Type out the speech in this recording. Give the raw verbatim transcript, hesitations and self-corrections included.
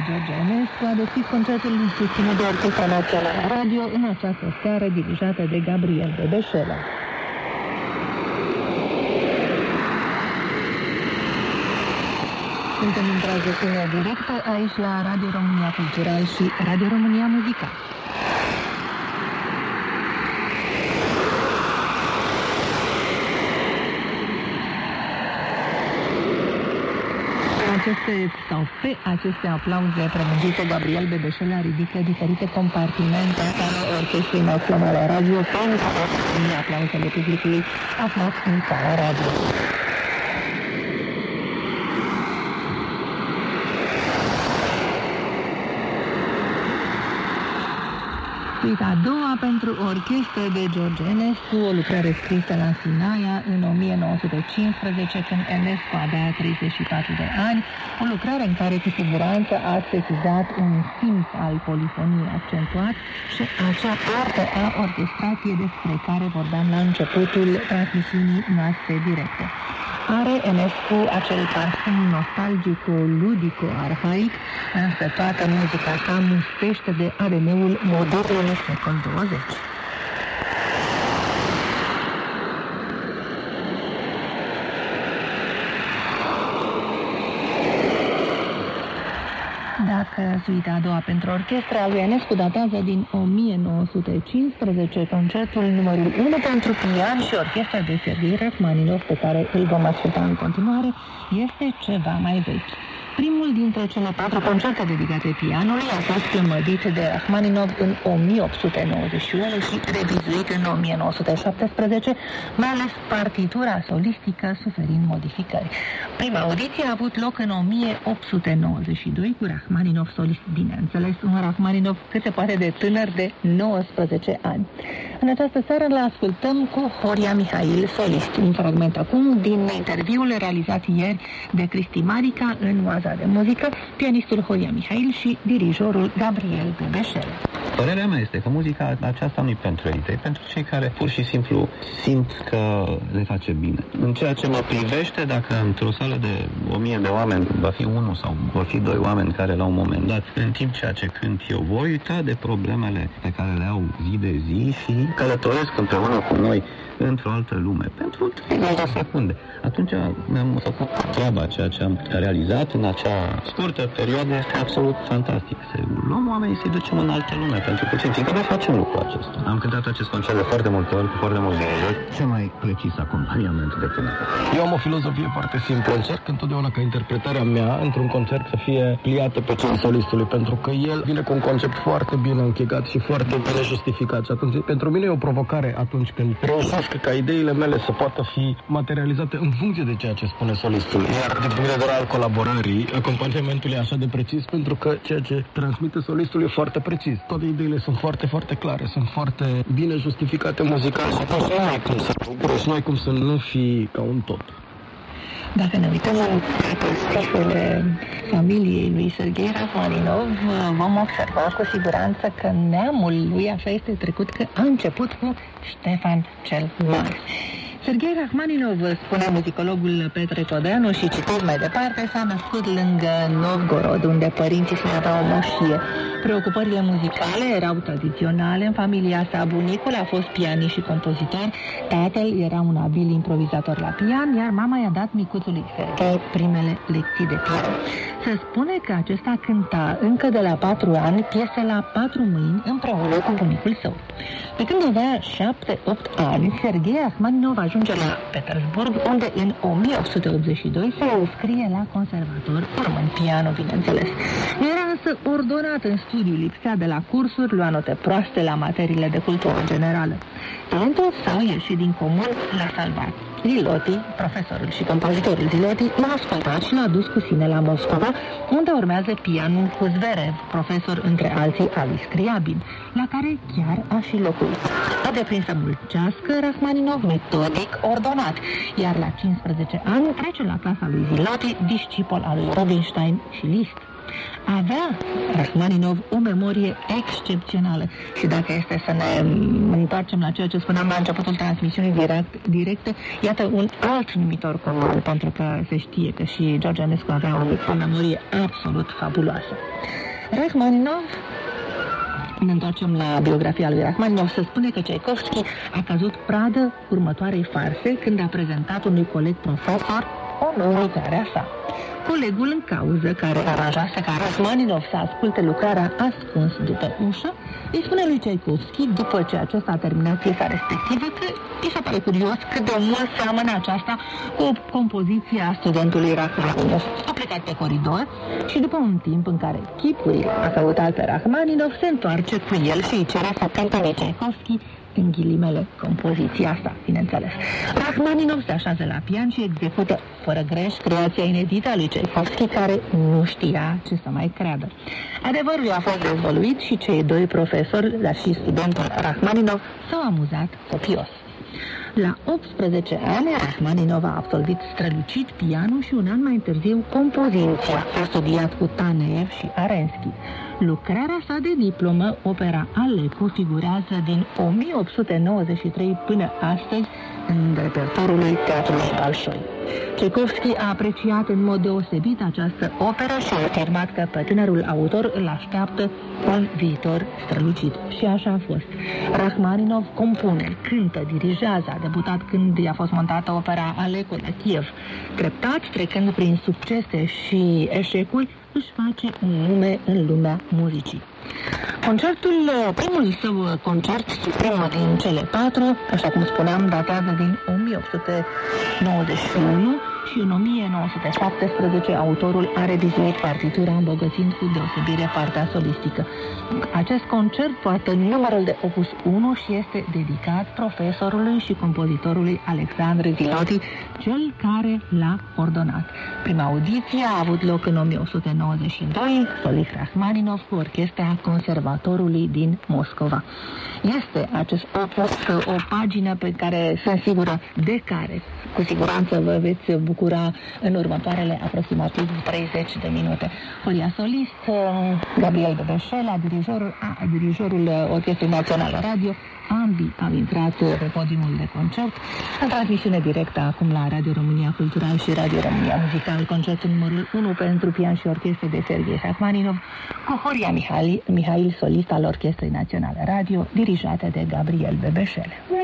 George Enescu a deschis concertul susținut de Orchestra Națională Radio în această seară dirijată de Gabriel Bebeșela. Suntem în transmisiune directă aici la Radio România Cultural și Radio România Muzical. Aceste, sau pe aceste aplauze prelungite, Gabriel Bebeșela ridică diferite compartimente ale Orchestrei Naționale Radio pentru a primi aplauzele publicului aflat în sala radio. Suita a doua pentru orchestră de George Enescu, o lucrare scrisă la Sinaia în o mie nouă sute cincisprezece, când Enescu avea treizeci și patru de ani, o lucrare în care cu siguranță a sesizat un simț al polifoniei accentuat și acea artă a orchestrației despre care vorbeam la începutul transmisiunii noastre directe. Are Enescu acel parfum nostalgico-ludico-arhaic, însă toată muzica sa mustește de A D N-ul modernului secol douăzeci. Dacă suita a doua pentru orchestra lui Enescu datează din o mie nouă sute cincisprezece, concertul numărul unu pentru pian și orchestra de Serghei Rachmaninov, pe care îl vom asculta în continuare, este ceva mai vechi. Primul dintre cele patru concerte dedicate pianului a fost plămădit de Rachmaninov în o mie opt sute nouăzeci și unu și revizuit în o mie nouă sute șaptesprezece, mai ales partitura solistică suferind modificări. Prima audiție a avut loc în o mie opt sute nouăzeci și doi cu Rachmaninov solist, bineînțeles, un Rachmaninov cât se poate de tânăr de nouăsprezece ani. În această seară îl ascultăm cu Horia Mihail, solist. Un fragment acum din interviul realizat ieri de Cristi Marica în Oaza de Muzică, pianistul Horia Mihail și dirijorul Gabriel Bebeșela. Părerea mea este că muzica aceasta nu e pentru ei, e pentru cei care pur și simplu simt că le face bine. În ceea ce mă privește, dacă într-o sală de o mie de oameni va fi unul sau vor fi doi oameni care la un moment dat, în timp ceea ce cânt eu, voi uita de problemele pe care le au zi de zi și călătoresc împreună cu noi într-o altă lume, pentru treizeci de secunde. Atunci mi-am făcut treaba, ceea ce am realizat în acea scurtă perioadă este absolut fantastic. Să luăm oamenii, să-i ducem în alte lume pentru puțin, fiindcă noi facem lucrul acesta. Am cântat acest concert de foarte multe ori, cu foarte mulți dirijori, cel mai precis acompaniament de cântat. Eu am o filozofie foarte simplă. Încerc întotdeauna ca interpretarea mea într-un concert să fie pliată pe cel solistului, pentru că el vine cu un concept foarte bine închegat și foarte bine justificat. Și atunci, pentru mine e o provocare atunci când reușesc ca ideile mele să poată fi materializate în funcție de ceea ce spune solistul. Iar din punct de vedere al colaborării, acompaniamentul e așa de precis pentru că ceea ce transmite solistul e foarte precis. Toate ideile sunt foarte, foarte clare, sunt foarte bine justificate muzical și atunci nu ai cum să nu ai cum să nu fii ca un tot. Dacă ne uităm în statusul familiei lui Serghei Rachmaninov, vom observa cu siguranță că neamul lui așa este trecut, că a început cu Ștefan cel Mare. Serghei Rachmaninov, spunea muzicologul Petre Todeanu și citesc mai departe, s-a născut lângă Novgorod, unde părinții se aveau o moșie. Preocupările muzicale erau tradiționale în familia sa. Bunicul a fost pianist și compozitor, tatăl era un abil improvizator la pian, iar mama i-a dat micuțului Serghei primele lecții de pian. Se spune că acesta cânta încă de la patru ani piese la patru mâini împreună cu bunicul său. Pe când avea șapte-opt ani, Serghei Rachmaninov ajunge la Petersburg, unde în o mie opt sute optzeci și doi se înscrie la conservator, urmând pianul, bineînțeles. Era însă ordonat în studiu, lipsea de la cursuri, lua note proaste la materiile de cultură generală. Talentul său ieșit din comun l-a salvat. Ziloti, profesorul și compozitorul Ziloti, l-a ascultat și l-a dus cu sine la Moscova, unde urmează pianul cu Zverev, profesor între alții al lui Scriabin, la care chiar a și locuit. A deprins să mulcească Rachmaninov metodic ordonat, iar la cincisprezece ani trece la clasa lui Ziloti, discipol al lui Rubinstein și Liszt. Avea Rachmaninov o memorie excepțională și dacă este să ne întoarcem la ceea ce spuneam la începutul transmisiunii direct, directe, iată un alt numitor comun, pentru că se știe că și George Enescu avea o, o memorie absolut fabuloasă. Rachmaninov, ne întoarcem la biografia lui Rachmaninov, se spune că Tchaikovsky a căzut pradă următoarei farse când a prezentat unui coleg profesor o nouă lucrare a sa. Colegul în cauză, care aranjase ca Rachmaninov să asculte lucrarea ascuns după ușă, îi spune lui Tchaikovsky, după ce acesta a terminat piesa respectivă, că îi se pare curios cât de mult seamănă aceasta cu o compoziție a studentului Rachmaninov. A plecat pe coridor și după un timp în care chipul a căutat pe Rachmaninov, se întoarce cu el și îi cere să cânte lui Tchaikovsky, în ghilimele, compoziția asta, bineînțeles. Rachmaninov se așează la pian și execută, fără greș, creația inedită a lui Tchaikovsky, care nu știa ce să mai creadă. Adevărul a fost dezvăluit și cei doi profesori, dar și studentul Rachmaninov, s-au amuzat copios. La optsprezece ani, Rachmaninov a absolvit strălucit pianul și un an mai târziu compoziția. A studiat cu Taneev și Arensky. Lucrarea sa de diplomă, opera Alepo, figurează din o mie opt sute nouăzeci și trei până astăzi în repertoriul lui Teatrului Bolșoi. Tchaikovsky a apreciat în mod deosebit această operă și a afirmat că pe tânărul autor îl așteaptă un viitor strălucit. Și așa a fost. Rachmaninov compune, cântă, dirigează, a debutat când i-a fost montată opera Alepo de Kiev. Treptat, trecând prin succese și eșecuri, își face un nume în lumea muzicii. Concertul, primul său concert suprem din cele patru, așa cum spuneam, datează din o mie opt sute nouăzeci și unu și în o mie nouă sute șaptesprezece autorul a revizuit partitura, îmbogățind cu deosebire partea solistică. Acest concert poartă numărul de opus unu și este dedicat profesorului și compozitorului Alexandru Ziloti, cel care l-a ordonat. Prima audiție a avut loc în o mie opt sute nouăzeci și doi, solist Rachmaninov cu orchestra Conservatorului din Moscova. Este acest opus o pagină pe care sunt sigură de care cu siguranță vă veți bucura în următoarele aproximativ treizeci de minute. Folia solist, Gabriel Bebeșela, dirijorul, a, dirijorul Orchestrei Naționale Radio, ambii au intrat pe podiumul de concert. În transmisiune directă acum la Radio România Cultural și Radio România Muzical, concertul numărul unu pentru pian și orchestră de Serghei Rachmaninov, cu Horia Mihail, Mihail, solist al Orchestrei Naționale Radio, dirijată de Gabriel Bebeșele.